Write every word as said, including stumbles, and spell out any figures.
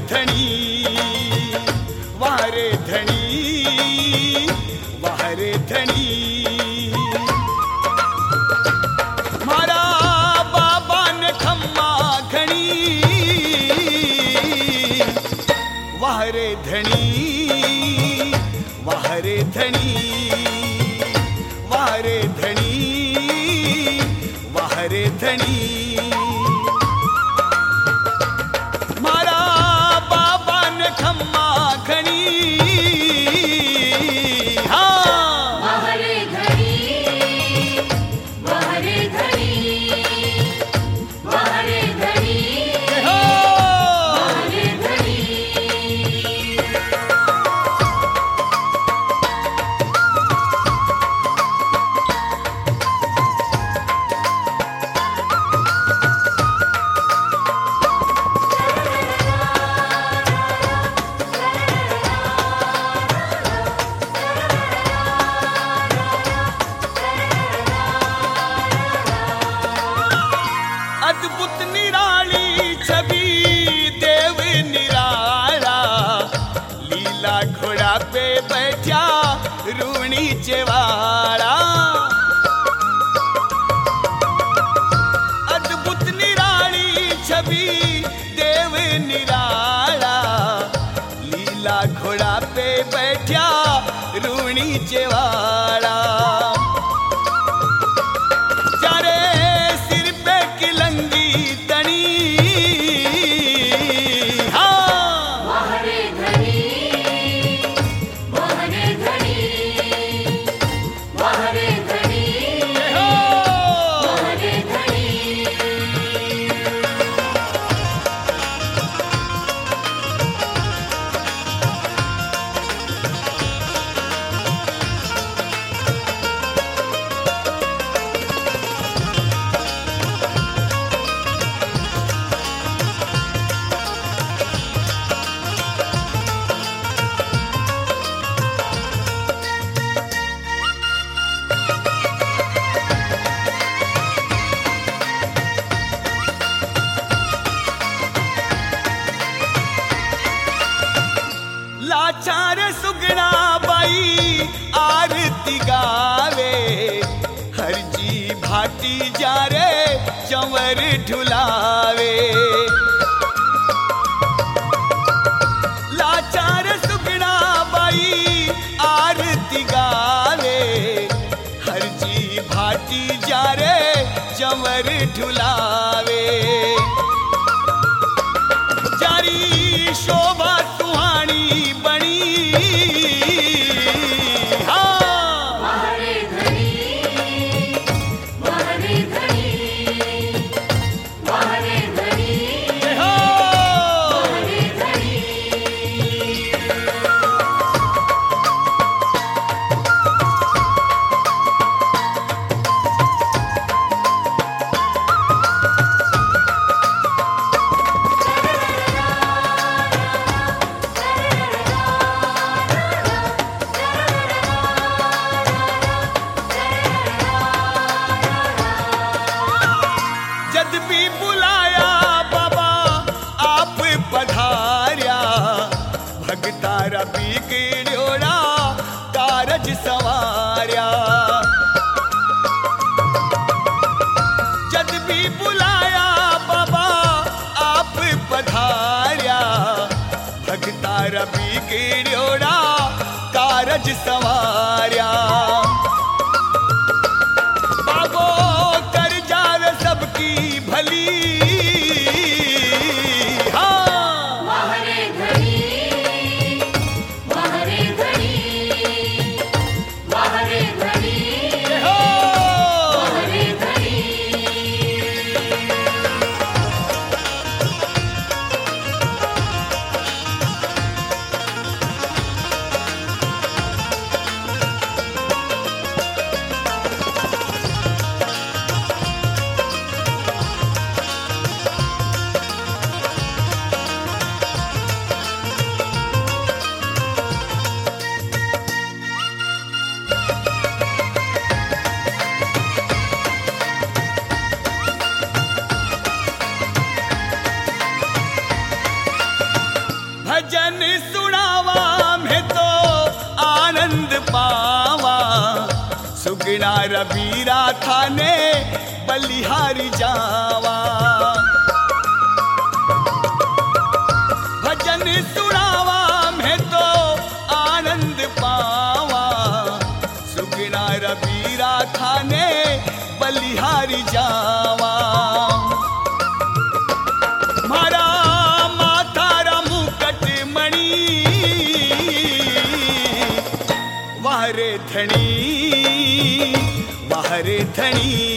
धनी वाह रे धनी वाह रे धनी मारा बाबा ने खम्मा घणी वाह रे धनी वाह रे धनी वाह रे धनी वाह रे धनी मारा बाबा ने खम्मा घणी अद्भुत निराली छवि देव निराला लीला घोड़ा पे बैठा रूणी चेवाड़ा अद्भुत निराली छवि देव निराला लीला घोड़ा पे बैठा रूणी चेवाड़ा लाचार सुगना बाई आरती गावे हर जी भाटी जा रे चंवर ढुलावे लाचार सुगना बाई आरती गावे हर जी भाटी जा रे चंवर ढुलावे जारी शोभा सुहानी बनी जद भी बुलाया बाबा आप पधार्या भगता रबी गिड़ोड़ा कारज सवार्या जद भी बुलाया बाबा आप पधार्या भगता रबी गिड़ोड़ा कारज सवार्या सबकी भली वाह रे धनी वाह रे धनी वाह रे धनी वाह रे धनी भजन सुनावा मैं तो आनंद पावा सुगना रबीरा थाने बलिहारी जावा भजन सुनावा मैं तो आनंद पावा सुगना रबीरा थाने बलिहारी जावा मारा माथारा मुकट मणि वाहरे धनी वाहरे धनी